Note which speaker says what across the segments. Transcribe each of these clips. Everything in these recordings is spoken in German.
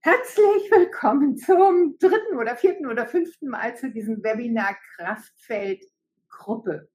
Speaker 1: Herzlich willkommen zum dritten oder vierten oder fünften Mal zu diesem Webinar Kraftfeld Gruppe.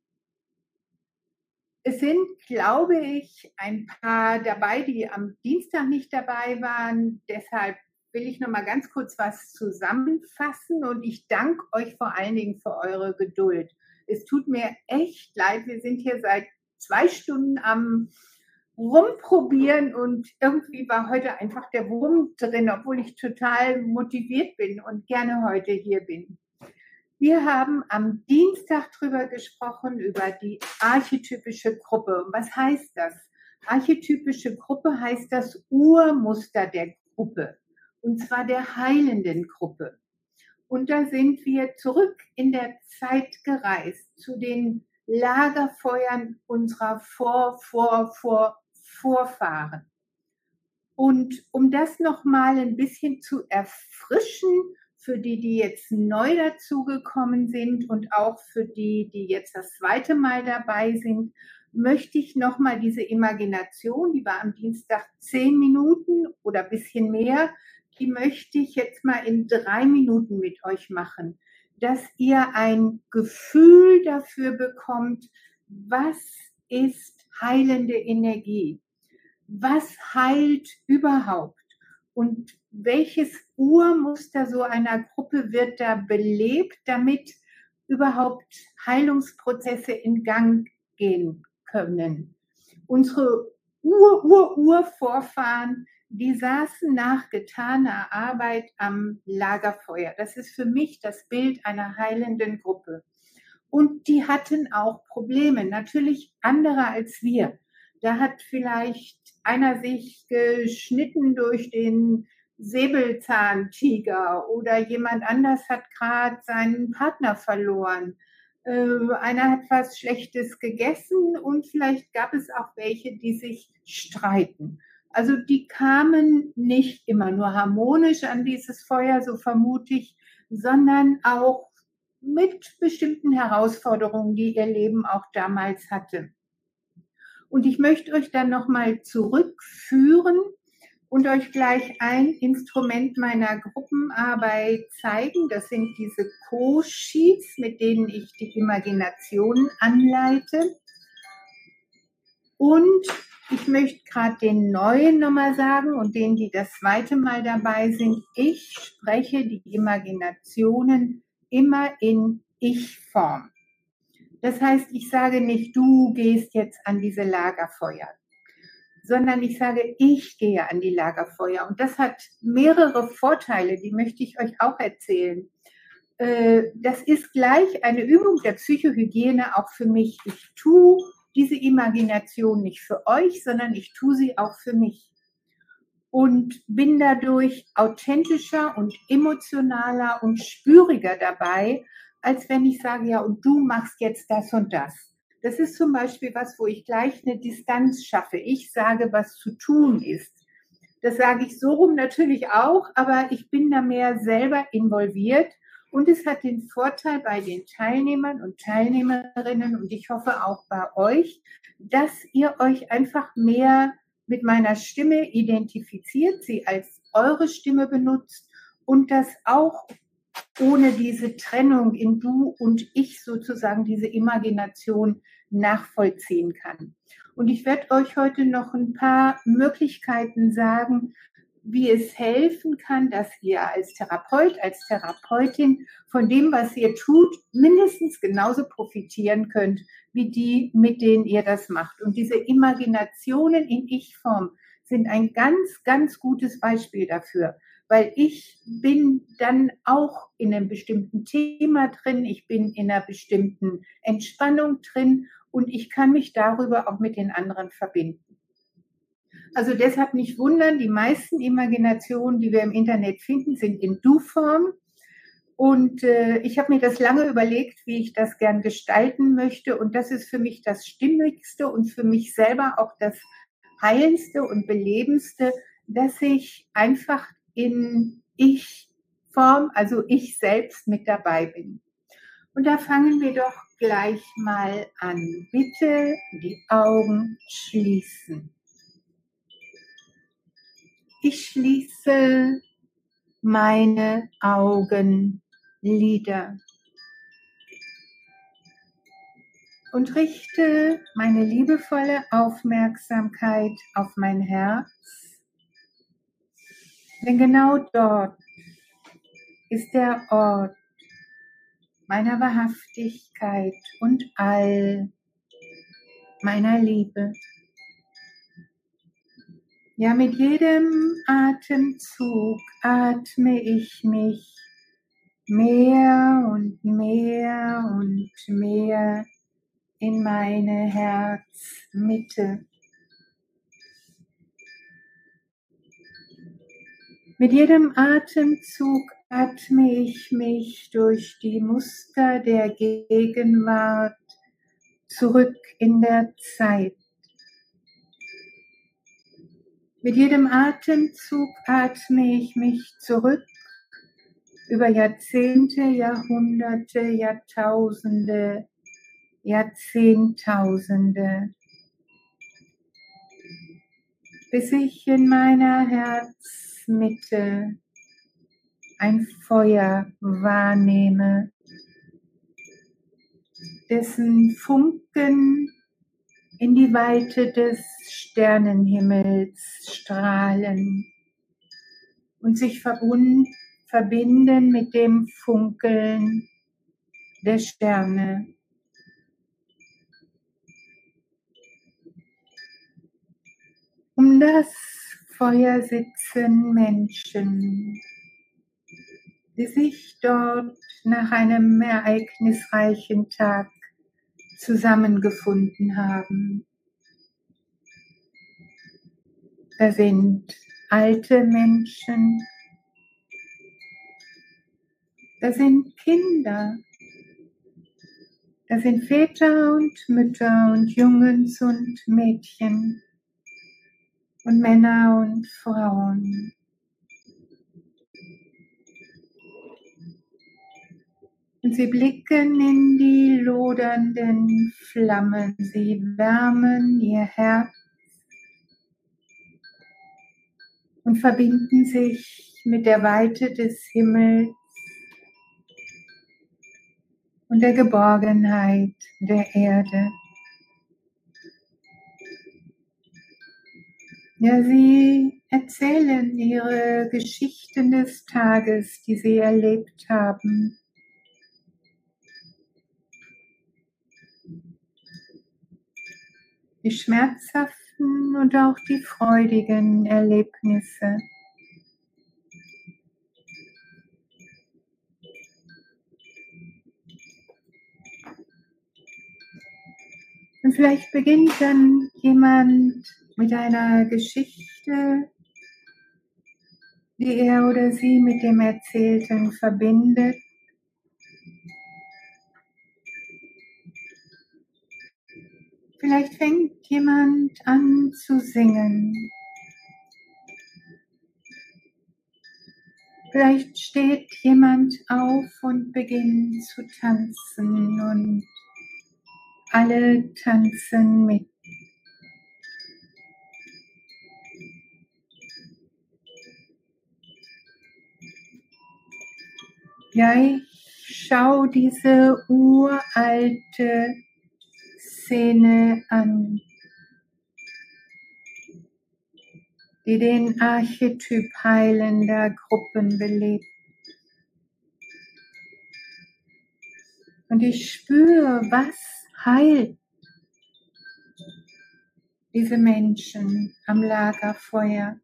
Speaker 1: Es sind, glaube ich, ein paar dabei, die am Dienstag nicht dabei waren. Deshalb will ich noch mal ganz kurz was zusammenfassen und ich danke euch vor allen Dingen für eure Geduld. Es tut mir echt leid, wir sind hier seit 2 Stunden am Rumprobieren und irgendwie war heute einfach der Wurm drin, obwohl ich total motiviert bin und gerne heute hier bin. Wir haben am Dienstag drüber gesprochen, über die archetypische Gruppe. Was heißt das? Archetypische Gruppe heißt das Urmuster der Gruppe, und zwar der heilenden Gruppe. Und da sind wir zurück in der Zeit gereist zu den Lagerfeuern unserer Vorfahren. Und um das nochmal ein bisschen zu erfrischen, für die, die jetzt neu dazugekommen sind und auch für die, die jetzt das zweite Mal dabei sind, möchte ich nochmal diese Imagination, die war am Dienstag 10 Minuten oder ein bisschen mehr, die möchte ich jetzt mal in 3 Minuten mit euch machen, dass ihr ein Gefühl dafür bekommt, was ist heilende Energie? Was heilt überhaupt? Und welches Urmuster so einer Gruppe wird da belebt, damit überhaupt Heilungsprozesse in Gang gehen können? Unsere Urvorfahren, die saßen nach getaner Arbeit am Lagerfeuer. Das ist für mich das Bild einer heilenden Gruppe. Und die hatten auch Probleme, natürlich andere als wir. Da hat vielleicht einer sich geschnitten durch den Säbelzahntiger oder jemand anders hat gerade seinen Partner verloren. Einer hat was Schlechtes gegessen und vielleicht gab es auch welche, die sich streiten. Also die kamen nicht immer nur harmonisch an dieses Feuer, so vermute ich, sondern auch mit bestimmten Herausforderungen, die ihr Leben auch damals hatte. Und ich möchte euch dann nochmal zurückführen und euch gleich ein Instrument meiner Gruppenarbeit zeigen. Das sind diese Co-Sheets, mit denen ich die Imagination anleite. Und ich möchte gerade den Neuen nochmal sagen und denen, die das zweite Mal dabei sind, ich spreche die Imaginationen immer in Ich-Form. Das heißt, ich sage nicht, du gehst jetzt an diese Lagerfeuer, sondern ich sage, ich gehe an die Lagerfeuer. Und das hat mehrere Vorteile, die möchte ich euch auch erzählen. Das ist gleich eine Übung der Psychohygiene auch für mich. Ich tue diese Imagination nicht für euch, sondern ich tue sie auch für mich. Und bin dadurch authentischer und emotionaler und spüriger dabei, als wenn ich sage, ja, und du machst jetzt das und das. Das ist zum Beispiel was, wo ich gleich eine Distanz schaffe. Ich sage, was zu tun ist. Das sage ich so rum natürlich auch, aber ich bin da mehr selber involviert. Und es hat den Vorteil bei den Teilnehmern und Teilnehmerinnen und ich hoffe auch bei euch, dass ihr euch einfach mehr mit meiner Stimme identifiziert, sie als eure Stimme benutzt und das auch ohne diese Trennung in du und ich sozusagen diese Imagination nachvollziehen kann. Und ich werde euch heute noch ein paar Möglichkeiten sagen, wie es helfen kann, dass ihr als Therapeut, als Therapeutin von dem, was ihr tut, mindestens genauso profitieren könnt, wie die, mit denen ihr das macht. Und diese Imaginationen in Ich-Form sind ein ganz, ganz gutes Beispiel dafür, weil ich bin dann auch in einem bestimmten Thema drin, ich bin in einer bestimmten Entspannung drin und ich kann mich darüber auch mit den anderen verbinden. Also deshalb nicht wundern, die meisten Imaginationen, die wir im Internet finden, sind in Du-Form. Und ich habe mir das lange überlegt, wie ich das gern gestalten möchte. Und das ist für mich das Stimmigste und für mich selber auch das Heilendste und Belebendste, dass ich einfach in Ich-Form, also ich selbst mit dabei bin. Und da fangen wir doch gleich mal an. Bitte die Augen schließen. Ich schließe meine Augenlider und richte meine liebevolle Aufmerksamkeit auf mein Herz, denn genau dort ist der Ort meiner Wahrhaftigkeit und all meiner Liebe. Ja, mit jedem Atemzug atme ich mich mehr und mehr und mehr in meine Herzmitte. Mit jedem Atemzug atme ich mich durch die Muster der Gegenwart zurück in der Zeit. Mit jedem Atemzug atme ich mich zurück über Jahrzehnte, Jahrhunderte, Jahrtausende, Jahrzehntausende, bis ich in meiner Herzmitte ein Feuer wahrnehme, dessen Funken in die Weite des Sternenhimmels strahlen und sich verbinden mit dem Funkeln der Sterne. Um das Feuer sitzen Menschen, die sich dort nach einem ereignisreichen Tag zusammengefunden haben. Da sind alte Menschen, da sind Kinder, da sind Väter und Mütter und Jungs und Mädchen und Männer und Frauen. Und sie blicken in die lodernden Flammen, sie wärmen ihr Herz und verbinden sich mit der Weite des Himmels und der Geborgenheit der Erde. Ja, sie erzählen ihre Geschichten des Tages, die sie erlebt haben. Die schmerzhaften und auch die freudigen Erlebnisse. Und vielleicht beginnt dann jemand mit einer Geschichte, die er oder sie mit dem Erzählten verbindet. Vielleicht fängt jemand an zu singen. Vielleicht steht jemand auf und beginnt zu tanzen und alle tanzen mit. Ja, ich schaue diese uralte Szene an, die den Archetyp heilender Gruppen belebt. Und ich spüre, was heilt diese Menschen am Lagerfeuer.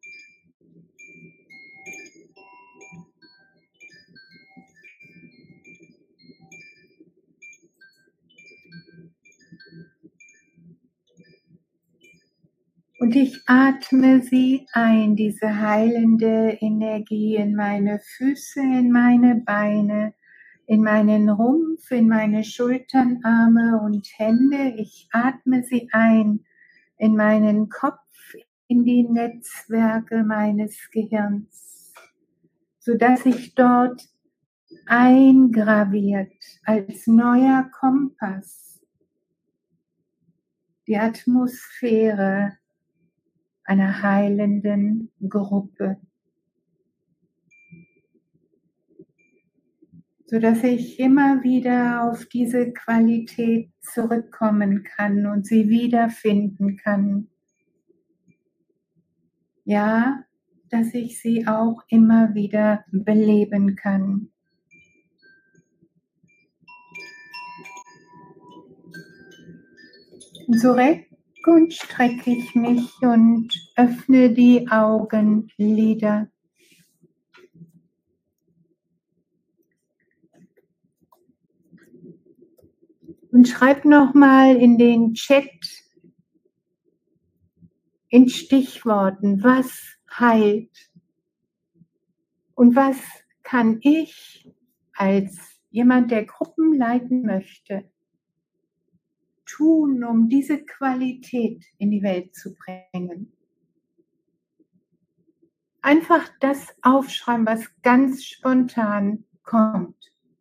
Speaker 1: Und ich atme sie ein, diese heilende Energie, in meine Füße, in meine Beine, in meinen Rumpf, in meine Schultern, Arme und Hände. Ich atme sie ein in meinen Kopf, in die Netzwerke meines Gehirns, sodass ich dort eingraviert als neuer Kompass die Atmosphäre einer heilenden Gruppe, sodass ich immer wieder auf diese Qualität zurückkommen kann und sie wiederfinden kann. Ja, dass ich sie auch immer wieder beleben kann. Und so recke und strecke ich mich und öffne die Augenlider. Und schreib nochmal in den Chat in Stichworten, was heilt und was kann ich als jemand, der Gruppen leiten möchte, tun, um diese Qualität in die Welt zu bringen. Einfach das aufschreiben, was ganz spontan kommt.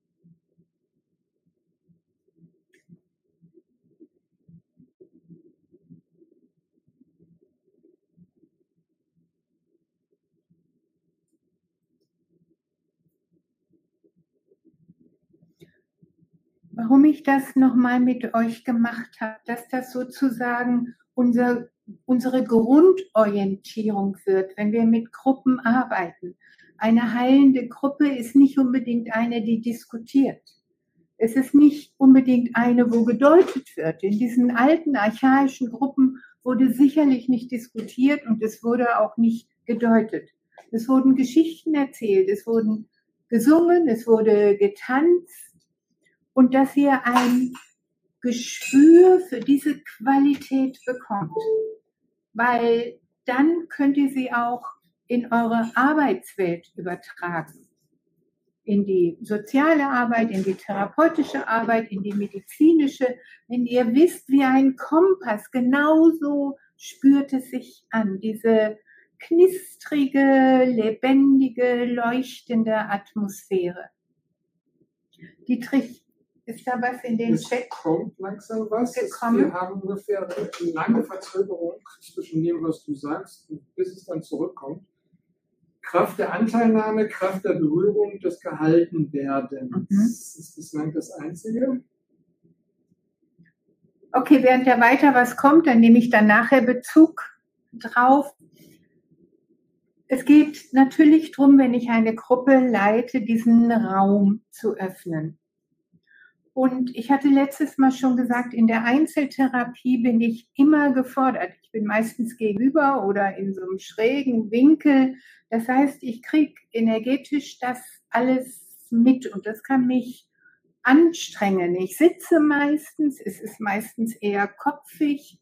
Speaker 1: Warum ich das nochmal mit euch gemacht habe, dass das sozusagen unsere Grundorientierung wird, wenn wir mit Gruppen arbeiten. Eine heilende Gruppe ist nicht unbedingt eine, die diskutiert. Es ist nicht unbedingt eine, wo gedeutet wird. In diesen alten, archaischen Gruppen wurde sicherlich nicht diskutiert und es wurde auch nicht gedeutet. Es wurden Geschichten erzählt, es wurden gesungen, es wurde getanzt. Und dass ihr ein Gespür für diese Qualität bekommt, weil dann könnt ihr sie auch in eure Arbeitswelt übertragen, in die soziale Arbeit, in die therapeutische Arbeit, in die medizinische. Wenn ihr wisst, wie ein Kompass, genauso spürt es sich an, diese knistrige, lebendige, leuchtende Atmosphäre. Dietrich, ist da was in den Chat?
Speaker 2: Es kommt langsam was.
Speaker 1: Gekommen?
Speaker 2: Wir haben ungefähr eine lange Verzögerung zwischen dem, was du sagst, bis es dann zurückkommt. Kraft der Anteilnahme, Kraft der Berührung, des Gehaltenwerdens. Ist bislang das Einzige.
Speaker 1: Okay, während da weiter was kommt, dann nehme ich dann nachher Bezug drauf. Es geht natürlich darum, wenn ich eine Gruppe leite, diesen Raum zu öffnen. Und ich hatte letztes Mal schon gesagt, in der Einzeltherapie bin ich immer gefordert. Ich bin meistens gegenüber oder in so einem schrägen Winkel. Das heißt, ich kriege energetisch das alles mit und das kann mich anstrengen. Ich sitze meistens, es ist meistens eher kopfig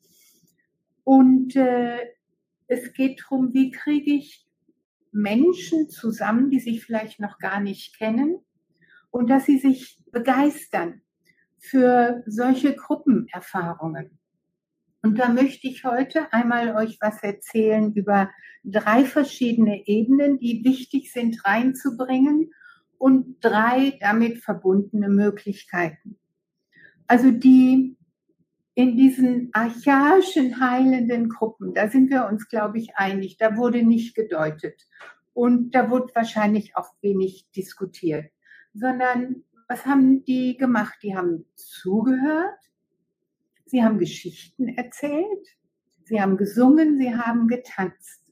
Speaker 1: und es geht darum, wie kriege ich Menschen zusammen, die sich vielleicht noch gar nicht kennen und dass sie sich begeistern für solche Gruppenerfahrungen. Und da möchte ich heute einmal euch was erzählen über 3 verschiedene Ebenen, die wichtig sind reinzubringen und 3 damit verbundene Möglichkeiten. Also die in diesen archaischen heilenden Gruppen, da sind wir uns, glaube ich, einig, da wurde nicht gedeutet und da wurde wahrscheinlich auch wenig diskutiert, sondern was haben die gemacht? Die haben zugehört, sie haben Geschichten erzählt, sie haben gesungen, sie haben getanzt.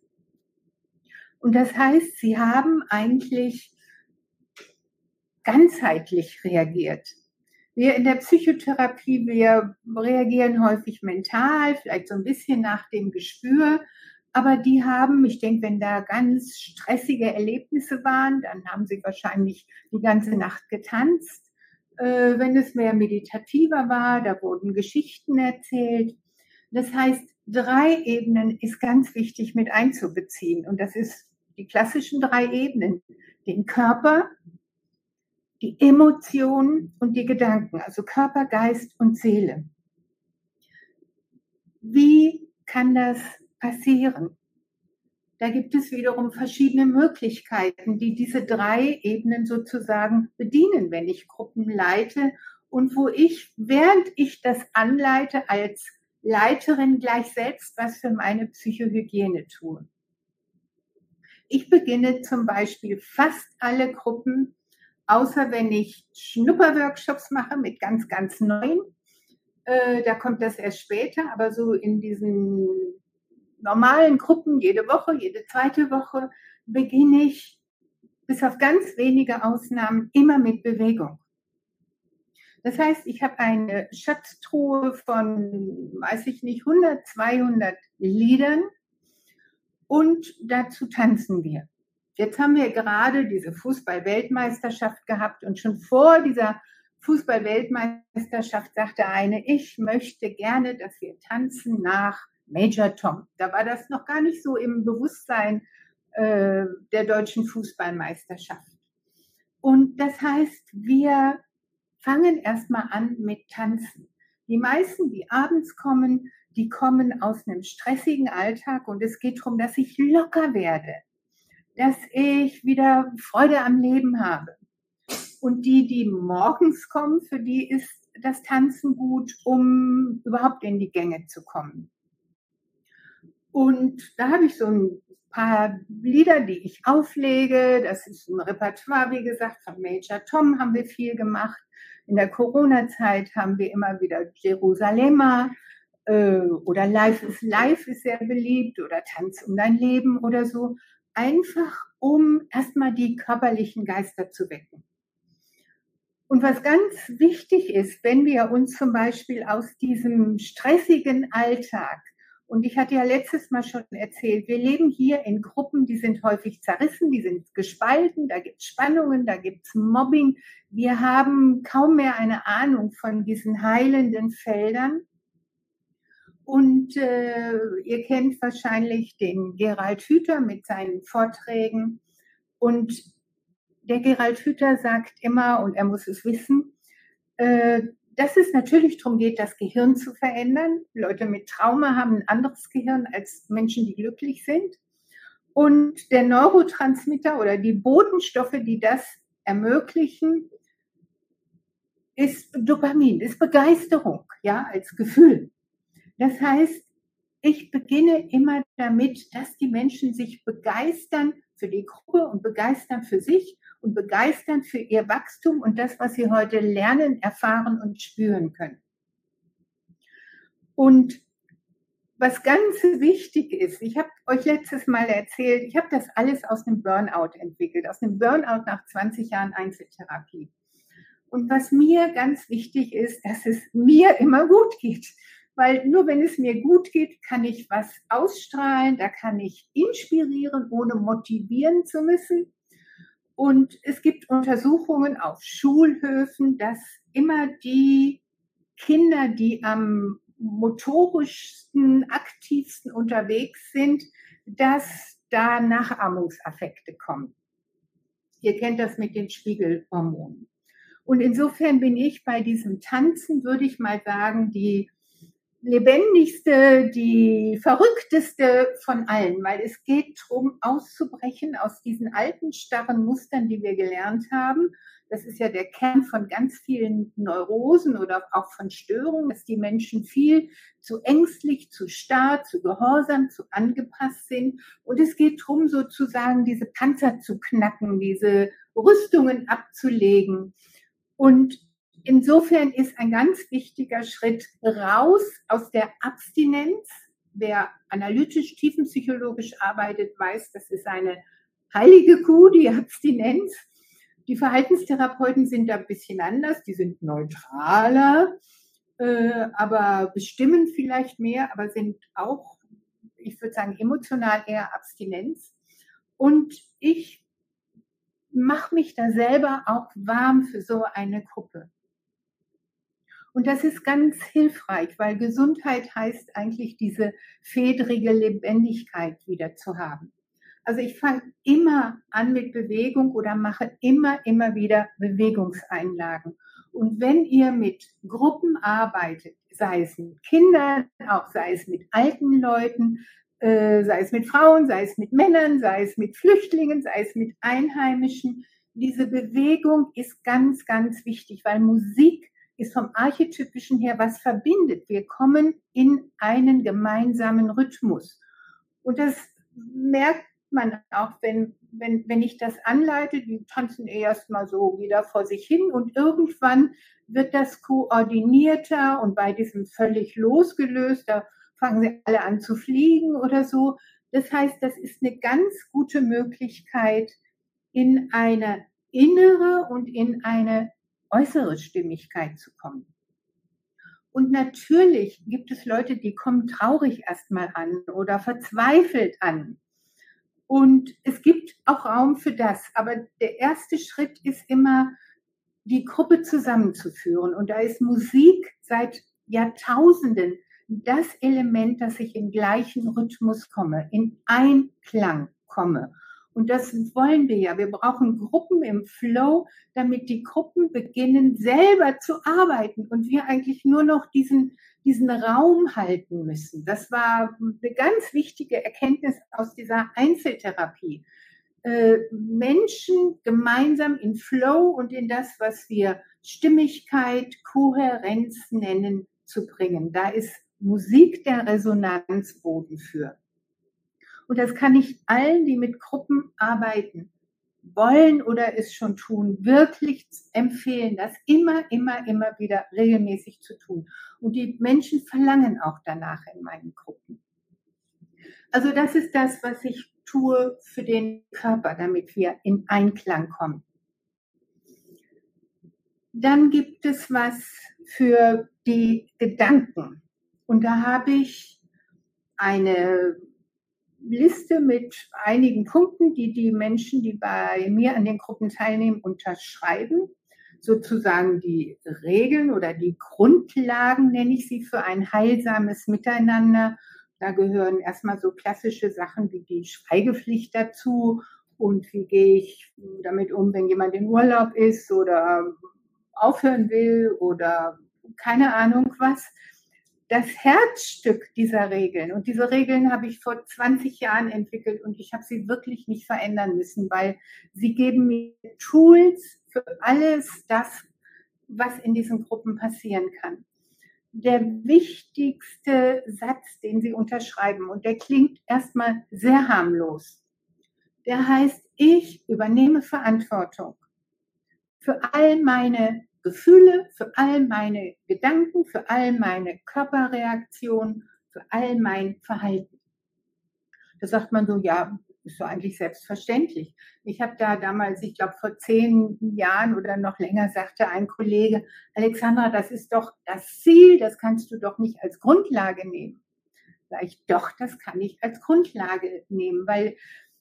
Speaker 1: Und das heißt, sie haben eigentlich ganzheitlich reagiert. Wir in der Psychotherapie, wir reagieren häufig mental, vielleicht so ein bisschen nach dem Gespür, aber die haben, ich denke, wenn da ganz stressige Erlebnisse waren, dann haben sie wahrscheinlich die ganze Nacht getanzt. Wenn es mehr meditativer war, da wurden Geschichten erzählt. Das heißt, 3 Ebenen ist ganz wichtig mit einzubeziehen. Und das ist die klassischen 3 Ebenen. Den Körper, die Emotionen und die Gedanken, also Körper, Geist und Seele. Wie kann das passieren? Da gibt es wiederum verschiedene Möglichkeiten, die diese 3 Ebenen sozusagen bedienen, wenn ich Gruppen leite und wo ich, während ich das anleite, als Leiterin gleich selbst was für meine Psychohygiene tue. Ich beginne zum Beispiel fast alle Gruppen, außer wenn ich Schnupperworkshops mache mit ganz, ganz neuen. Da kommt das erst später, aber so in diesen normalen Gruppen, jede Woche, jede zweite Woche, beginne ich bis auf ganz wenige Ausnahmen immer mit Bewegung. Das heißt, ich habe eine Schatztruhe von, weiß ich nicht, 100, 200 Liedern und dazu tanzen wir. Jetzt haben wir gerade diese Fußball-Weltmeisterschaft gehabt und schon vor dieser Fußball-Weltmeisterschaft sagte eine, ich möchte gerne, dass wir tanzen nach Major Tom. Da war das noch gar nicht so im Bewusstsein der deutschen Fußballmeisterschaft. Und das heißt, wir fangen erstmal an mit Tanzen. Die meisten, die abends kommen, die kommen aus einem stressigen Alltag und es geht darum, dass ich locker werde, dass ich wieder Freude am Leben habe. Und die morgens kommen, für die ist das Tanzen gut, um überhaupt in die Gänge zu kommen. Und da habe ich so ein paar Lieder, die ich auflege. Das ist ein Repertoire, wie gesagt, von Major Tom haben wir viel gemacht. In der Corona-Zeit haben wir immer wieder Jerusalema oder Life is Life ist sehr beliebt oder Tanz um dein Leben oder so. Einfach, um erstmal die körperlichen Geister zu wecken. Und was ganz wichtig ist, wenn wir uns zum Beispiel aus diesem stressigen Alltag, und ich hatte ja letztes Mal schon erzählt, wir leben hier in Gruppen, die sind häufig zerrissen, die sind gespalten, da gibt es Spannungen, da gibt es Mobbing. Wir haben kaum mehr eine Ahnung von diesen heilenden Feldern. Und ihr kennt wahrscheinlich den Gerald Hüther mit seinen Vorträgen. Und der Gerald Hüther sagt immer, und er muss es wissen, dass es natürlich darum geht, das Gehirn zu verändern. Leute mit Trauma haben ein anderes Gehirn als Menschen, die glücklich sind. Und der Neurotransmitter oder die Botenstoffe, die das ermöglichen, ist Dopamin, ist Begeisterung, ja, als Gefühl. Das heißt, ich beginne immer damit, dass die Menschen sich begeistern für die Gruppe und begeistern für sich und begeistern für ihr Wachstum und das, was sie heute lernen, erfahren und spüren können. Und was ganz wichtig ist, ich habe euch letztes Mal erzählt, ich habe das alles aus einem Burnout entwickelt, aus einem Burnout nach 20 Jahren Einzeltherapie. Und was mir ganz wichtig ist, dass es mir immer gut geht. Weil nur wenn es mir gut geht, kann ich was ausstrahlen, da kann ich inspirieren, ohne motivieren zu müssen. Und es gibt Untersuchungen auf Schulhöfen, dass immer die Kinder, die am motorischsten, aktivsten unterwegs sind, dass da Nachahmungsaffekte kommen. Ihr kennt das mit den Spiegelhormonen. Und insofern bin ich bei diesem Tanzen, würde ich mal sagen, die lebendigste, die verrückteste von allen, weil es geht darum, auszubrechen aus diesen alten, starren Mustern, die wir gelernt haben. Das ist ja der Kern von ganz vielen Neurosen oder auch von Störungen, dass die Menschen viel zu ängstlich, zu starr, zu gehorsam, zu angepasst sind. Und es geht darum, sozusagen diese Panzer zu knacken, diese Rüstungen abzulegen. Und insofern ist ein ganz wichtiger Schritt raus aus der Abstinenz. Wer analytisch, tiefenpsychologisch arbeitet, weiß, das ist eine heilige Kuh, die Abstinenz. Die Verhaltenstherapeuten sind da ein bisschen anders, die sind neutraler, aber bestimmen vielleicht mehr, aber sind auch, ich würde sagen, emotional eher Abstinenz. Und ich mache mich da selber auch warm für so eine Gruppe. Und das ist ganz hilfreich, weil Gesundheit heißt eigentlich diese fedrige Lebendigkeit wieder zu haben. Also ich fange immer an mit Bewegung oder mache immer wieder Bewegungseinlagen. Und wenn ihr mit Gruppen arbeitet, sei es mit Kindern, auch sei es mit alten Leuten, sei es mit Frauen, sei es mit Männern, sei es mit Flüchtlingen, sei es mit Einheimischen, diese Bewegung ist ganz, ganz wichtig, weil Musik ist vom Archetypischen her, was verbindet. Wir kommen in einen gemeinsamen Rhythmus. Und das merkt man auch, wenn ich das anleite, die tanzen erstmal so wieder vor sich hin und irgendwann wird das koordinierter und bei diesem völlig losgelöst, da fangen sie alle an zu fliegen oder so. Das heißt, das ist eine ganz gute Möglichkeit, in eine innere und in eine äußere Stimmigkeit zu kommen. Und natürlich gibt es Leute, die kommen traurig erstmal an oder verzweifelt an. Und es gibt auch Raum für das. Aber der erste Schritt ist immer, die Gruppe zusammenzuführen. Und da ist Musik seit Jahrtausenden das Element, dass ich im gleichen Rhythmus komme, in Einklang komme. Und das wollen wir ja. Wir brauchen Gruppen im Flow, damit die Gruppen beginnen, selber zu arbeiten und wir eigentlich nur noch diesen Raum halten müssen. Das war eine ganz wichtige Erkenntnis aus dieser Einzeltherapie. Menschen gemeinsam in Flow und in das, was wir Stimmigkeit, Kohärenz nennen, zu bringen. Da ist Musik der Resonanzboden für. Und das kann ich allen, die mit Gruppen arbeiten wollen oder es schon tun, wirklich empfehlen, das immer wieder regelmäßig zu tun. Und die Menschen verlangen auch danach in meinen Gruppen. Also das ist das, was ich tue für den Körper, damit wir in Einklang kommen. Dann gibt es was für die Gedanken. Und da habe ich eine Liste mit einigen Punkten, die Menschen, die bei mir an den Gruppen teilnehmen, unterschreiben. Sozusagen die Regeln oder die Grundlagen, nenne ich sie, für ein heilsames Miteinander. Da gehören erstmal so klassische Sachen wie die Schweigepflicht dazu und wie gehe ich damit um, wenn jemand in Urlaub ist oder aufhören will oder keine Ahnung was. Das Herzstück dieser Regeln, und diese Regeln habe ich vor 20 Jahren entwickelt und ich habe sie wirklich nicht verändern müssen, weil sie geben mir Tools für alles das, was in diesen Gruppen passieren kann. Der wichtigste Satz, den sie unterschreiben, und der klingt erstmal sehr harmlos, der heißt, ich übernehme Verantwortung für all meine Gefühle, für all meine Gedanken, für all meine Körperreaktionen, für all mein Verhalten. Da sagt man so, ja, ist so eigentlich selbstverständlich. Ich habe da damals, ich glaube vor 10 Jahren oder noch länger, sagte ein Kollege, Alexandra, das ist doch das Ziel, das kannst du doch nicht als Grundlage nehmen. Sag ich, doch, das kann ich als Grundlage nehmen, weil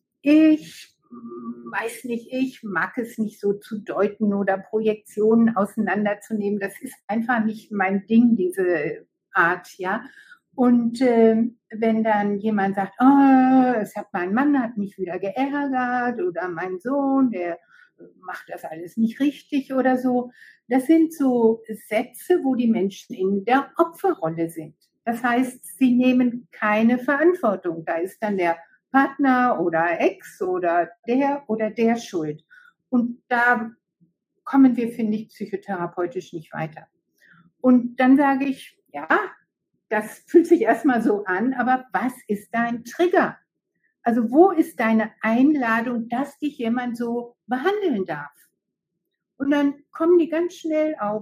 Speaker 1: ich weiß nicht, ich mag es nicht so zu deuten oder Projektionen auseinanderzunehmen. Das ist einfach nicht mein Ding, diese Art, ja. Und wenn dann jemand sagt, oh, mein Mann hat mich wieder geärgert oder mein Sohn, der macht das alles nicht richtig oder so. Das sind so Sätze, wo die Menschen in der Opferrolle sind. Das heißt, sie nehmen keine Verantwortung. Da ist dann der Partner oder Ex oder der schuld. Und da kommen wir, finde ich, psychotherapeutisch nicht weiter. Und dann sage ich, ja, das fühlt sich erstmal so an, aber was ist dein Trigger? Also wo ist deine Einladung, dass dich jemand so behandeln darf? Und dann kommen die ganz schnell auf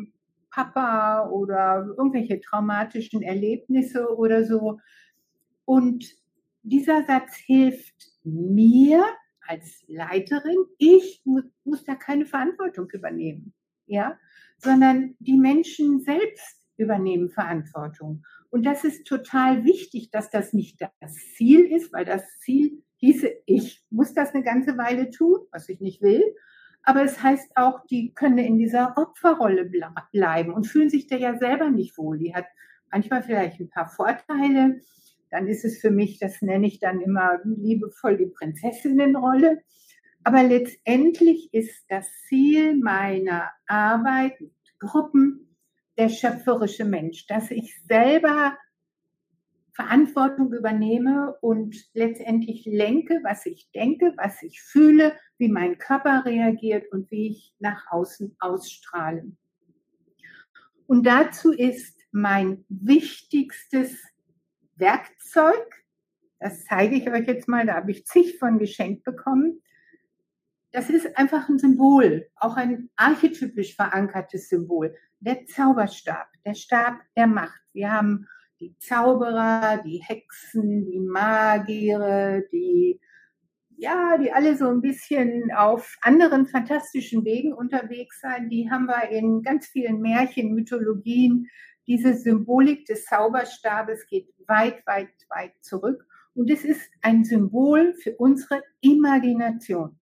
Speaker 1: Papa oder irgendwelche traumatischen Erlebnisse oder so. Und dieser Satz hilft mir als Leiterin, ich muss da keine Verantwortung übernehmen, ja, sondern die Menschen selbst übernehmen Verantwortung. Und das ist total wichtig, dass das nicht das Ziel ist, weil das Ziel hieße, ich muss das eine ganze Weile tun, was ich nicht will. Aber es heißt auch, die können in dieser Opferrolle bleiben und fühlen sich da ja selber nicht wohl. Die hat manchmal vielleicht ein paar Vorteile. Dann ist es für mich, das nenne ich dann immer liebevoll die Prinzessinnenrolle. Aber letztendlich ist das Ziel meiner Arbeit mit Gruppen der schöpferische Mensch, dass ich selber Verantwortung übernehme und letztendlich lenke, was ich denke, was ich fühle, wie mein Körper reagiert und wie ich nach außen ausstrahle. Und dazu ist mein wichtigstes Werkzeug, das zeige ich euch jetzt mal, da habe ich zig von geschenkt bekommen. Das ist einfach ein Symbol, auch ein archetypisch verankertes Symbol. Der Zauberstab, der Stab der Macht. Wir haben die Zauberer, die Hexen, die Magiere, die alle so ein bisschen auf anderen fantastischen Wegen unterwegs sind. Die haben wir in ganz vielen Märchen, Mythologien. Diese Symbolik des Zauberstabes geht weit, weit, weit zurück. Und es ist ein Symbol für unsere Imagination.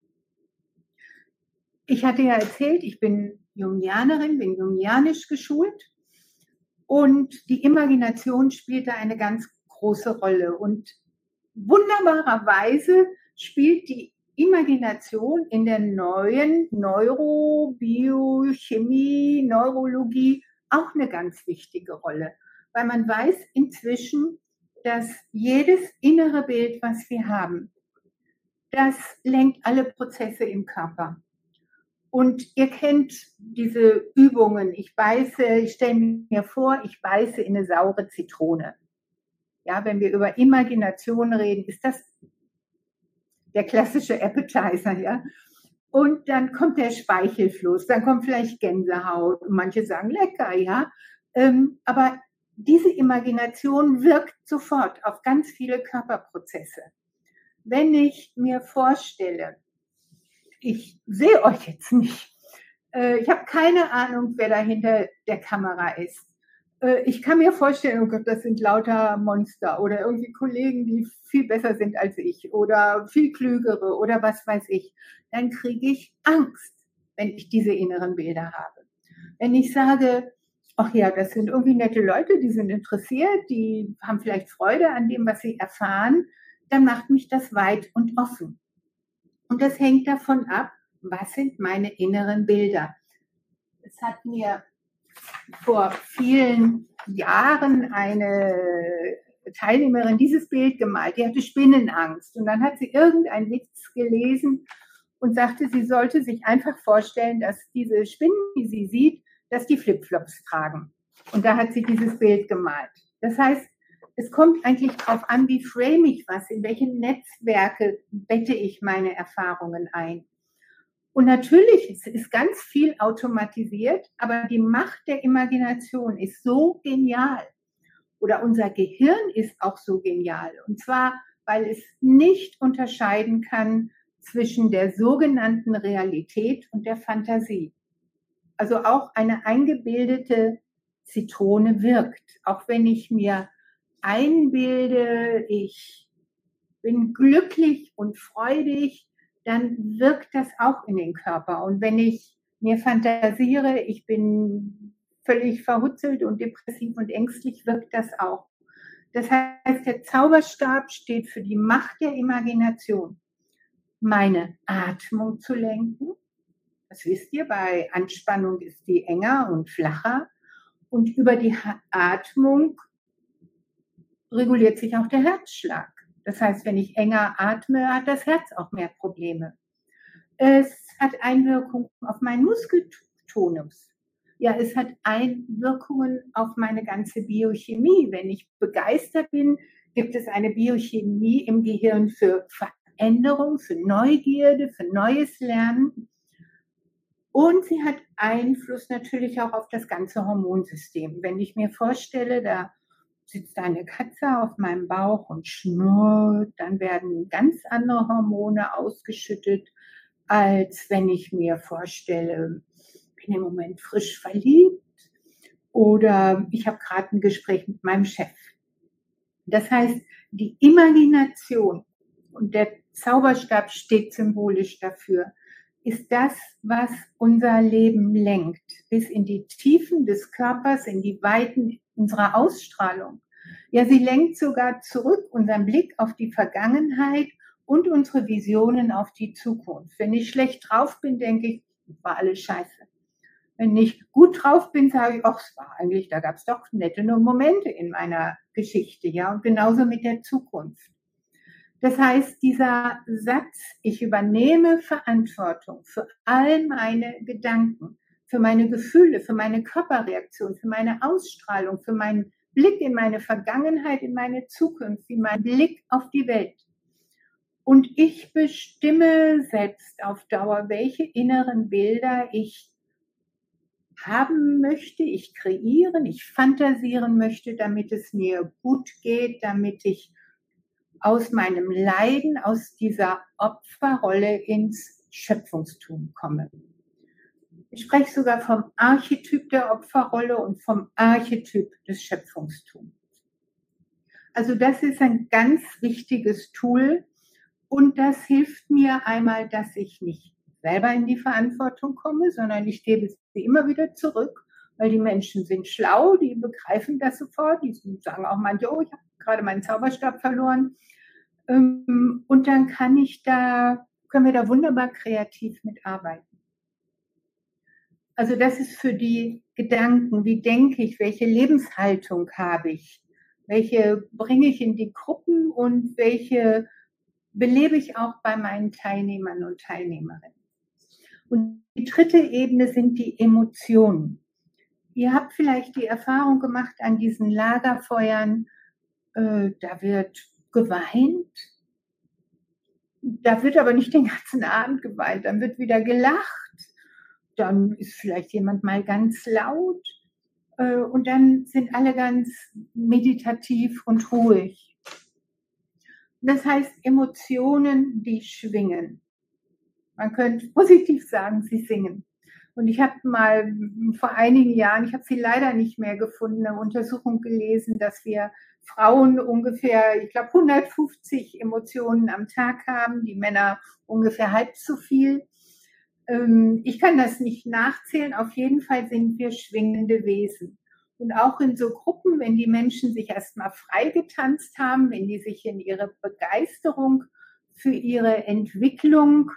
Speaker 1: Ich hatte ja erzählt, ich bin Jungianerin, bin jungianisch geschult. Und die Imagination spielt da eine ganz große Rolle. Und wunderbarerweise spielt die Imagination in der neuen Neurobiochemie, Neurologie auch eine ganz wichtige Rolle. Weil man weiß inzwischen, dass jedes innere Bild, was wir haben, das lenkt alle Prozesse im Körper. Und ihr kennt diese Übungen. Ich stelle mir vor, ich beiße in eine saure Zitrone. Ja, wenn wir über Imagination reden, ist das der klassische Appetizer, ja. Und dann kommt der Speichelfluss, dann kommt vielleicht Gänsehaut und manche sagen lecker, ja. Aber diese Imagination wirkt sofort auf ganz viele Körperprozesse. Wenn ich mir vorstelle, ich sehe euch jetzt nicht, ich habe keine Ahnung, wer da hinter der Kamera ist. Ich kann mir vorstellen, oh Gott, das sind lauter Monster oder irgendwie Kollegen, die viel besser sind als ich oder viel klügere oder was weiß ich. Dann kriege ich Angst, wenn ich diese inneren Bilder habe. Wenn ich sage, ach ja, das sind irgendwie nette Leute, die sind interessiert, die haben vielleicht Freude an dem, was sie erfahren, dann macht mich das weit und offen. Und das hängt davon ab, was sind meine inneren Bilder. Es hat mir vor vielen Jahren eine Teilnehmerin dieses Bild gemalt. Die hatte Spinnenangst. Und dann hat sie irgendeinen Witz gelesen und sagte, sie sollte sich einfach vorstellen, dass diese Spinnen, die sie sieht, dass die Flipflops tragen. Und da hat sie dieses Bild gemalt. Das heißt, es kommt eigentlich darauf an, wie frame ich was, in welche Netzwerke bette ich meine Erfahrungen ein. Und natürlich, es ist ganz viel automatisiert, aber die Macht der Imagination ist so genial. Oder unser Gehirn ist auch so genial. Und zwar, weil es nicht unterscheiden kann zwischen der sogenannten Realität und der Fantasie. Also auch eine eingebildete Zitrone wirkt. Auch wenn ich mir einbilde, ich bin glücklich und freudig, dann wirkt das auch in den Körper. Und wenn ich mir fantasiere, ich bin völlig verhutzelt und depressiv und ängstlich, wirkt das auch. Das heißt, der Zauberstab steht für die Macht der Imagination, meine Atmung zu lenken. Das wisst ihr, bei Anspannung ist die enger und flacher. Und über die Atmung reguliert sich auch der Herzschlag. Das heißt, wenn ich enger atme, hat das Herz auch mehr Probleme. Es hat Einwirkungen auf meinen Muskeltonus. Ja, es hat Einwirkungen auf meine ganze Biochemie. Wenn ich begeistert bin, gibt es eine Biochemie im Gehirn für Veränderung, für Neugierde, für neues Lernen. Und sie hat Einfluss natürlich auch auf das ganze Hormonsystem. Wenn ich mir vorstelle, da sitzt eine Katze auf meinem Bauch und schnurrt, dann werden ganz andere Hormone ausgeschüttet, als wenn ich mir vorstelle, ich bin im Moment frisch verliebt oder ich habe gerade ein Gespräch mit meinem Chef. Das heißt, die Imagination, und der Zauberstab steht symbolisch dafür, ist das, was unser Leben lenkt, bis in die Tiefen des Körpers, in die Weiten unserer Ausstrahlung. Ja, sie lenkt sogar zurück unseren Blick auf die Vergangenheit und unsere Visionen auf die Zukunft. Wenn ich schlecht drauf bin, denke ich, war alles scheiße. Wenn ich gut drauf bin, sage ich, ach, es war eigentlich, da gab es doch nette Momente in meiner Geschichte, ja, und genauso mit der Zukunft. Das heißt, dieser Satz, ich übernehme Verantwortung für all meine Gedanken, für meine Gefühle, für meine Körperreaktion, für meine Ausstrahlung, für meinen Blick in meine Vergangenheit, in meine Zukunft, in meinen Blick auf die Welt. Und ich bestimme selbst auf Dauer, welche inneren Bilder ich haben möchte, ich kreieren, ich fantasieren möchte, damit es mir gut geht, damit ich aus meinem Leiden, aus dieser Opferrolle ins Schöpfungstum komme. Ich spreche sogar vom Archetyp der Opferrolle und vom Archetyp des Schöpfungstums. Also das ist ein ganz wichtiges Tool und das hilft mir einmal, dass ich nicht selber in die Verantwortung komme, sondern ich gebe sie immer wieder zurück, weil die Menschen sind schlau, die begreifen das sofort, die sagen auch manche, oh, ich habe gerade meinen Zauberstab verloren. Und dann können wir da wunderbar kreativ mitarbeiten. Also das ist für die Gedanken, wie denke ich, welche Lebenshaltung habe ich, welche bringe ich in die Gruppen und welche belebe ich auch bei meinen Teilnehmern und Teilnehmerinnen. Und die dritte Ebene sind die Emotionen. Ihr habt vielleicht die Erfahrung gemacht an diesen Lagerfeuern, da wird geweint, da wird aber nicht den ganzen Abend geweint, dann wird wieder gelacht, dann ist vielleicht jemand mal ganz laut und dann sind alle ganz meditativ und ruhig. Das heißt, Emotionen, die schwingen. Man könnte positiv sagen, sie singen. Und ich habe mal vor einigen Jahren, ich habe sie leider nicht mehr gefunden, eine Untersuchung gelesen, dass wir Frauen ungefähr, ich glaube, 150 Emotionen am Tag haben, die Männer ungefähr halb so viel. Ich kann das nicht nachzählen, auf jeden Fall sind wir schwingende Wesen. Und auch in so Gruppen, wenn die Menschen sich erstmal frei getanzt haben, wenn die sich in ihre Begeisterung für ihre Entwicklung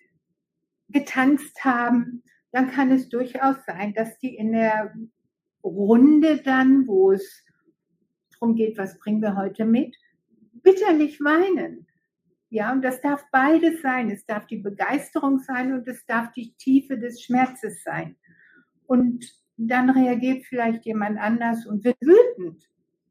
Speaker 1: getanzt haben, dann kann es durchaus sein, dass die in der Runde dann, wo es darum geht, was bringen wir heute mit, bitterlich weinen. Ja, und das darf beides sein. Es darf die Begeisterung sein und es darf die Tiefe des Schmerzes sein. Und dann reagiert vielleicht jemand anders und wird wütend.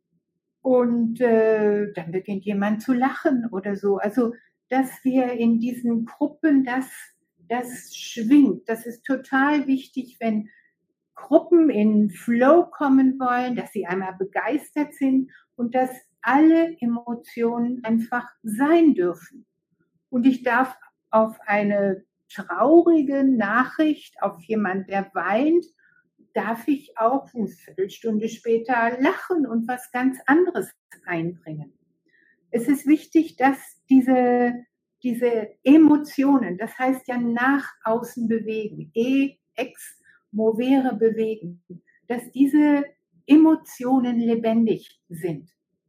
Speaker 1: Und dann beginnt jemand zu lachen oder so. Also, dass wir in diesen Gruppen das schwingt. Das ist total wichtig, wenn Gruppen in Flow kommen wollen, dass sie einmal begeistert sind und dass alle Emotionen einfach sein dürfen. Und ich darf auf eine traurige Nachricht, auf jemand, der weint, darf ich auch eine Viertelstunde später lachen und was ganz anderes einbringen. Es ist wichtig, dass diese Emotionen, das heißt ja nach außen bewegen, ex movere bewegen, dass diese Emotionen lebendig sind.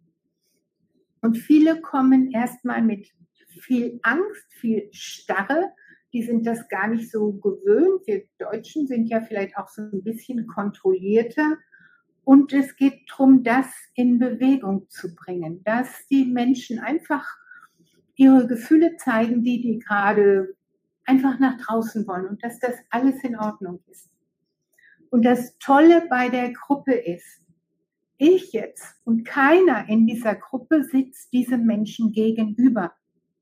Speaker 1: Und viele kommen erstmal mit viel Angst, viel Starre, die sind das gar nicht so gewöhnt. Wir Deutschen sind ja vielleicht auch so ein bisschen kontrollierter. Und es geht darum, das in Bewegung zu bringen, dass die Menschen einfach ihre Gefühle zeigen, die gerade einfach nach draußen wollen und dass das alles in Ordnung ist. Und das Tolle bei der Gruppe ist, ich jetzt und keiner in dieser Gruppe sitzt diesem Menschen gegenüber.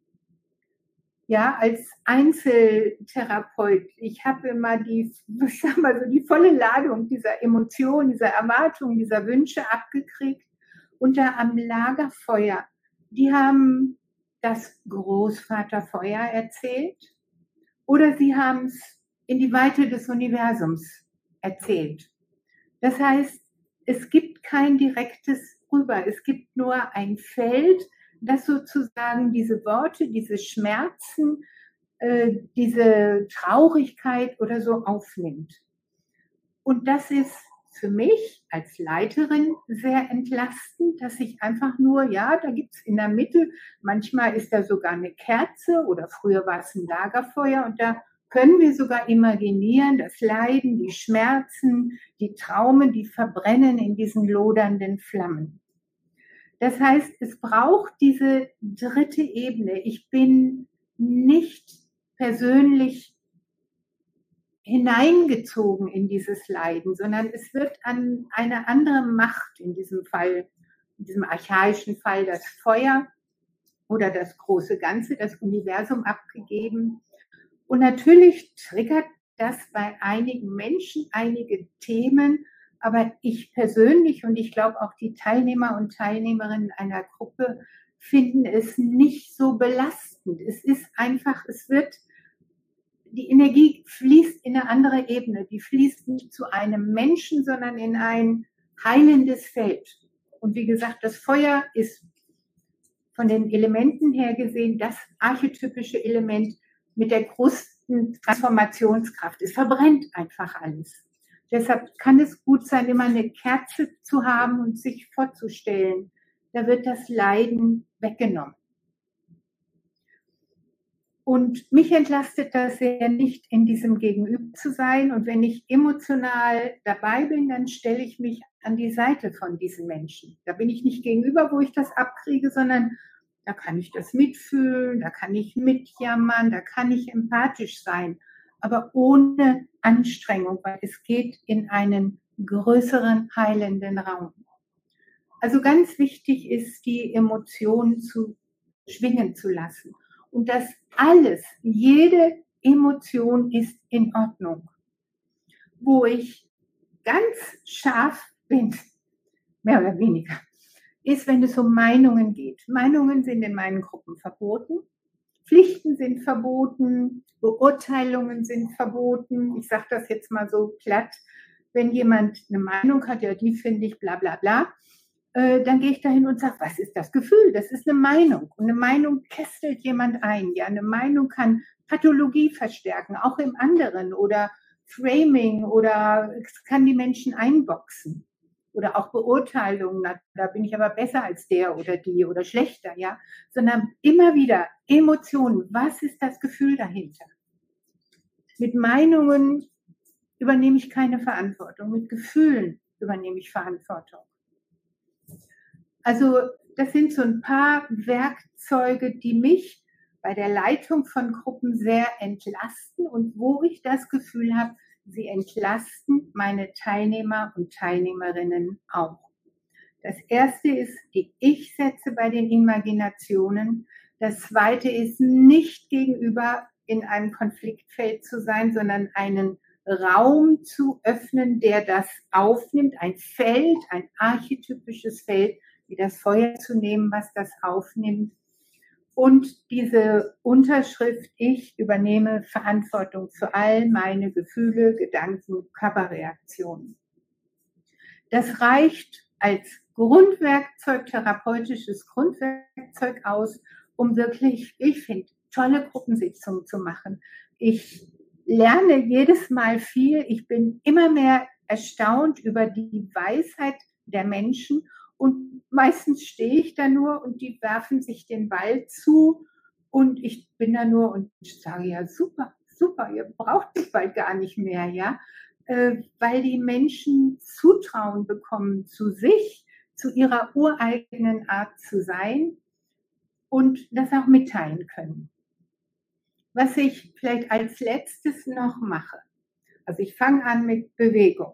Speaker 1: Ja, als Einzeltherapeut, ich habe immer die volle Ladung dieser Emotionen, dieser Erwartungen, dieser Wünsche abgekriegt. Und da am Lagerfeuer, die haben das Großvaterfeuer erzählt oder sie haben es in die Weite des Universums erzählt. Das heißt, es gibt kein direktes Rüber, es gibt nur ein Feld, das sozusagen diese Worte, diese Schmerzen, diese Traurigkeit oder so aufnimmt. Und das ist für mich als Leiterin sehr entlastend, dass ich einfach nur, ja, da gibt es in der Mitte, manchmal ist da sogar eine Kerze oder früher war es ein Lagerfeuer und da können wir sogar imaginieren, das Leiden, die Schmerzen, die Traumen, die verbrennen in diesen lodernden Flammen. Das heißt, es braucht diese dritte Ebene. Ich bin nicht persönlich hineingezogen in dieses Leiden, sondern es wird an eine andere Macht, in diesem Fall, in diesem archaischen Fall das Feuer oder das große Ganze, das Universum abgegeben. Und natürlich triggert das bei einigen Menschen einige Themen, aber ich persönlich und ich glaube auch die Teilnehmer und Teilnehmerinnen einer Gruppe finden es nicht so belastend. Es ist einfach, die Energie fließt in eine andere Ebene. Die fließt nicht zu einem Menschen, sondern in ein heilendes Feld. Und wie gesagt, das Feuer ist von den Elementen her gesehen das archetypische Element mit der größten Transformationskraft. Es verbrennt einfach alles. Deshalb kann es gut sein, immer eine Kerze zu haben und sich vorzustellen. Da wird das Leiden weggenommen. Und mich entlastet das sehr, nicht in diesem Gegenüber zu sein. Und wenn ich emotional dabei bin, dann stelle ich mich an die Seite von diesen Menschen. Da bin ich nicht gegenüber, wo ich das abkriege, sondern da kann ich das mitfühlen, da kann ich mitjammern, da kann ich empathisch sein, aber ohne Anstrengung, weil es geht in einen größeren heilenden Raum. Also ganz wichtig ist, die Emotionen zu schwingen zu lassen. Und das alles, jede Emotion ist in Ordnung. Wo ich ganz scharf bin, mehr oder weniger, ist, wenn es um Meinungen geht. Meinungen sind in meinen Gruppen verboten. Pflichten sind verboten. Beurteilungen sind verboten. Ich sage das jetzt mal so platt. Wenn jemand eine Meinung hat, ja, die finde ich bla bla bla, dann gehe ich dahin und sage, was ist das Gefühl? Das ist eine Meinung. Und eine Meinung kästelt jemand ein. Ja, eine Meinung kann Pathologie verstärken, auch im anderen, oder Framing, oder es kann die Menschen einboxen. Oder auch Beurteilungen, da bin ich aber besser als der oder die oder schlechter, ja. Sondern immer wieder Emotionen. Was ist das Gefühl dahinter? Mit Meinungen übernehme ich keine Verantwortung. Mit Gefühlen übernehme ich Verantwortung. Also das sind so ein paar Werkzeuge, die mich bei der Leitung von Gruppen sehr entlasten und wo ich das Gefühl habe, sie entlasten meine Teilnehmer und Teilnehmerinnen auch. Das erste ist die Ich-Sätze bei den Imaginationen. Das zweite ist, nicht gegenüber in einem Konfliktfeld zu sein, sondern einen Raum zu öffnen, der das aufnimmt, ein Feld, ein archetypisches Feld, wie das Feuer zu nehmen, was das aufnimmt. Und diese Unterschrift, ich übernehme Verantwortung für all meine Gefühle, Gedanken, Körperreaktionen. Das reicht als Grundwerkzeug, therapeutisches Grundwerkzeug aus, um wirklich, ich finde, tolle Gruppensitzungen zu machen. Ich lerne jedes Mal viel. Ich bin immer mehr erstaunt über die Weisheit der Menschen. Und meistens stehe ich da nur und die werfen sich den Ball zu und ich bin da nur und sage, ja, super, super, ihr braucht mich bald gar nicht mehr, ja, weil die Menschen Zutrauen bekommen zu sich, zu ihrer ureigenen Art zu sein und das auch mitteilen können. Was ich vielleicht als letztes noch mache, also ich fange an mit Bewegung.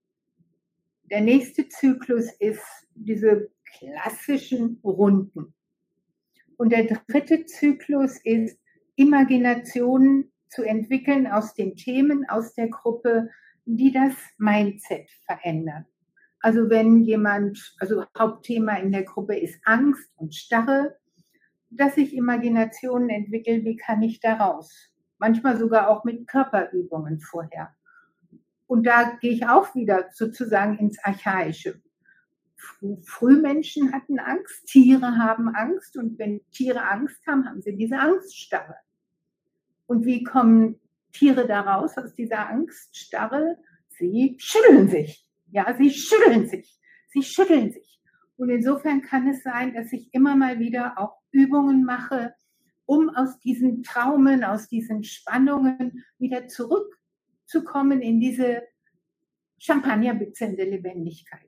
Speaker 1: Der nächste Zyklus ist diese klassischen Runden. Und der dritte Zyklus ist, Imaginationen zu entwickeln aus den Themen aus der Gruppe, die das Mindset verändern. Also wenn jemand, also Hauptthema in der Gruppe ist Angst und Starre, dass ich Imaginationen entwickle, wie kann ich da raus? Manchmal sogar auch mit Körperübungen vorher. Und da gehe ich auch wieder sozusagen ins Archaische. Frühmenschen hatten Angst, Tiere haben Angst und wenn Tiere Angst haben, haben sie diese Angststarre. Und wie kommen Tiere da raus aus dieser Angststarre? Sie schütteln sich. Ja, sie schütteln sich. Sie schütteln sich. Und insofern kann es sein, dass ich immer mal wieder auch Übungen mache, um aus diesen Traumen, aus diesen Spannungen wieder zurückzukommen in diese champagnerbitzelnde Lebendigkeit.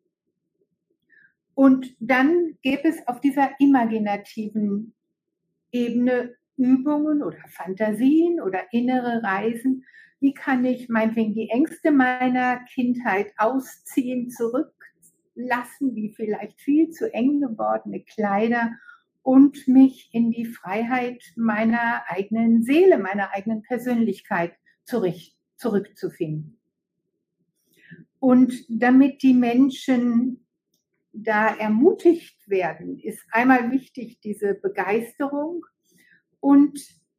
Speaker 1: Und dann gäbe es auf dieser imaginativen Ebene Übungen oder Fantasien oder innere Reisen, Wie kann ich meinetwegen die Ängste meiner Kindheit ausziehen, zurücklassen, wie vielleicht viel zu eng gewordene Kleider und mich in die Freiheit meiner eigenen Seele, meiner eigenen Persönlichkeit zurückzufinden. Und damit die Menschen da ermutigt werden, ist einmal wichtig diese Begeisterung. Und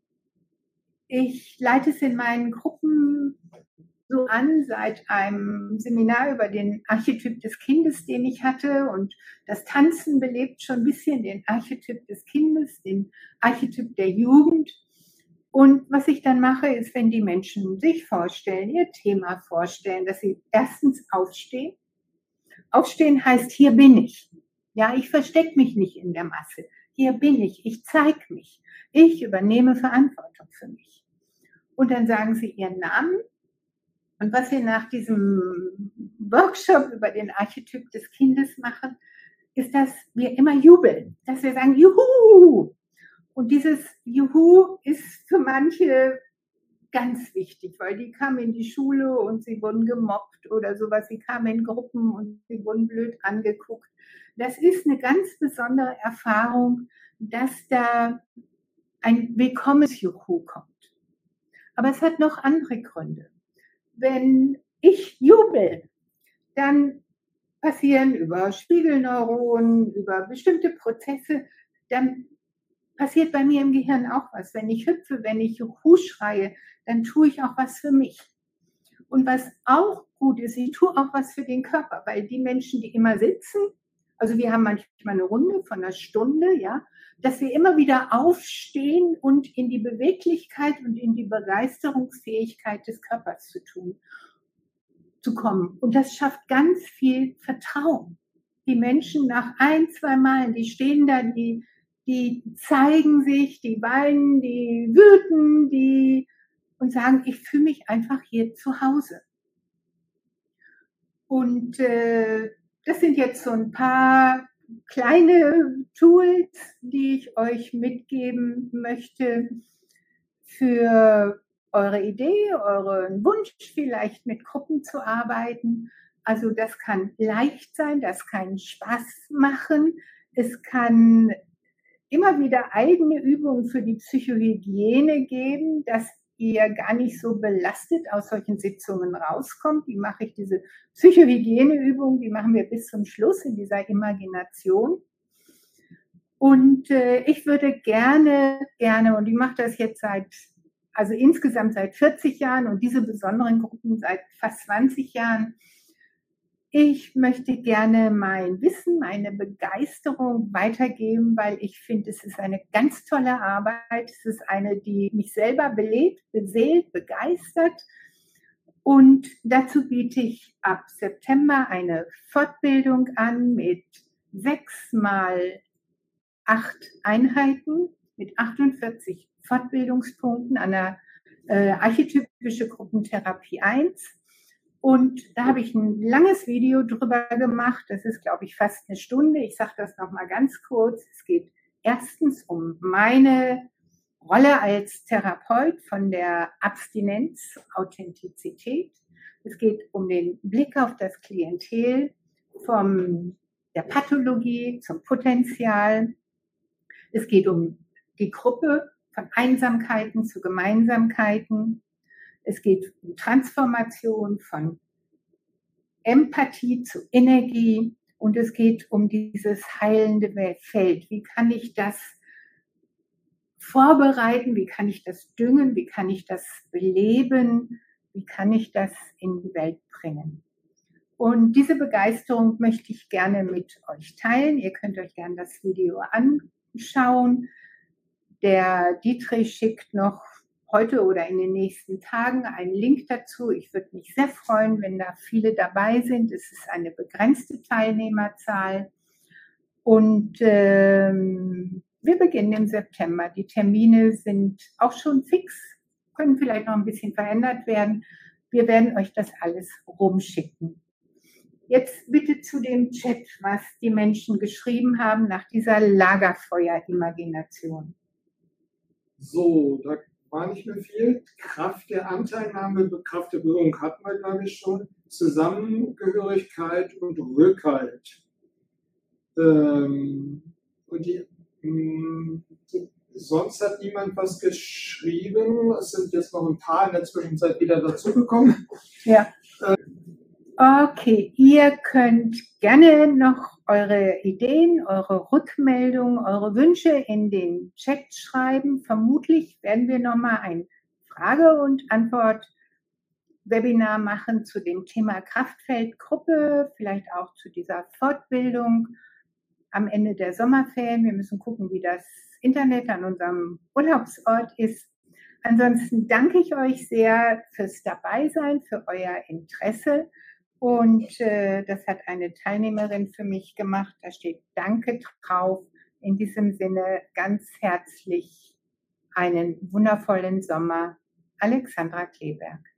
Speaker 1: ich leite es in meinen Gruppen so an, seit einem Seminar über den Archetyp des Kindes, den ich hatte. Und das Tanzen belebt schon ein bisschen den Archetyp des Kindes, den Archetyp der Jugend. Und was ich dann mache, ist, wenn die Menschen sich vorstellen, ihr Thema vorstellen, dass sie erstens aufstehen. Aufstehen heißt, hier bin ich. Ja, ich verstecke mich nicht in der Masse. Hier bin ich zeige mich. Ich übernehme Verantwortung für mich. Und dann sagen sie ihren Namen. Und was wir nach diesem Workshop über den Archetyp des Kindes machen, ist, dass wir immer jubeln. Dass wir sagen, Juhu! Und dieses Juhu ist für manche ganz wichtig, weil die kamen in die Schule und sie wurden gemobbt oder sowas. Sie kamen in Gruppen und sie wurden blöd angeguckt. Das ist eine ganz besondere Erfahrung, dass da ein willkommenes Juhu kommt. Aber es hat noch andere Gründe. Wenn ich jubel, dann passieren über Spiegelneuronen, über bestimmte Prozesse, dann passiert bei mir im Gehirn auch was. Wenn ich hüpfe, wenn ich Juhu schreie, dann tue ich auch was für mich. Und was auch gut ist, ich tue auch was für den Körper, weil die Menschen, die immer sitzen, also wir haben manchmal eine Runde von einer Stunde, ja, dass wir immer wieder aufstehen und in die Beweglichkeit und in die Begeisterungsfähigkeit des Körpers zu kommen. Und das schafft ganz viel Vertrauen. Die Menschen nach 1, 2 Malen, die stehen da, die zeigen sich, die weinen, die wüten, und sagen, ich fühle mich einfach hier zu Hause. Und das sind jetzt so ein paar kleine Tools, die ich euch mitgeben möchte für eure Idee, euren Wunsch, vielleicht mit Gruppen zu arbeiten. Also das kann leicht sein, das kann Spaß machen, es kann immer wieder eigene Übungen für die Psychohygiene geben, dass ihr gar nicht so belastet aus solchen Sitzungen rauskommt. Die mache ich, diese Psychohygieneübungen, die machen wir bis zum Schluss in dieser Imagination. Und ich würde gerne, und ich mache das jetzt insgesamt seit 40 Jahren und diese besonderen Gruppen seit fast 20 Jahren. Ich möchte gerne mein Wissen, meine Begeisterung weitergeben, weil ich finde, es ist eine ganz tolle Arbeit. Es ist eine, die mich selber belebt, beseelt, begeistert. Und dazu biete ich ab September eine Fortbildung an mit 6 mal 8 Einheiten, mit 48 Fortbildungspunkten an der archetypische Gruppentherapie 1. Und da habe ich ein langes Video drüber gemacht. Das ist, glaube ich, fast eine Stunde. Ich sage das nochmal ganz kurz. Es geht erstens um meine Rolle als Therapeut von der Abstinenz zur Authentizität. Es geht um den Blick auf das Klientel, von der Pathologie zum Potenzial. Es geht um die Gruppe, von Einsamkeiten zu Gemeinsamkeiten. Es geht um Transformation von Empathie zu Energie und es geht um dieses heilende Feld. Wie kann ich das vorbereiten? Wie kann ich das düngen? Wie kann ich das beleben? Wie kann ich das in die Welt bringen? Und diese Begeisterung möchte ich gerne mit euch teilen. Ihr könnt euch gerne das Video anschauen. Der Dietrich schickt noch heute oder in den nächsten Tagen einen Link dazu. Ich würde mich sehr freuen, wenn da viele dabei sind. Es ist eine begrenzte Teilnehmerzahl. Und wir beginnen im September. Die Termine sind auch schon fix, können vielleicht noch ein bisschen verändert werden. Wir werden euch das alles rumschicken. Jetzt bitte zu dem Chat, was die Menschen geschrieben haben nach dieser Lagerfeuer-Imagination.
Speaker 2: So, da war nicht mehr viel. Kraft der Anteilnahme, Kraft der Berührung hatten wir, glaube ich, schon. Zusammengehörigkeit und Rückhalt. Und sonst hat niemand was geschrieben. Es sind jetzt noch ein paar in der Zwischenzeit wieder dazugekommen.
Speaker 1: Ja. Okay, ihr könnt gerne noch eure Ideen, eure Rückmeldungen, eure Wünsche in den Chat schreiben. Vermutlich werden wir nochmal ein Frage- und Antwort-Webinar machen zu dem Thema Kraftfeldgruppe, vielleicht auch zu dieser Fortbildung am Ende der Sommerferien. Wir müssen gucken, wie das Internet an unserem Urlaubsort ist. Ansonsten danke ich euch sehr fürs Dabeisein, für euer Interesse. Und das hat eine Teilnehmerin für mich gemacht. Da steht Danke drauf. In diesem Sinne ganz herzlich einen wundervollen Sommer. Alexandra Kleeberg.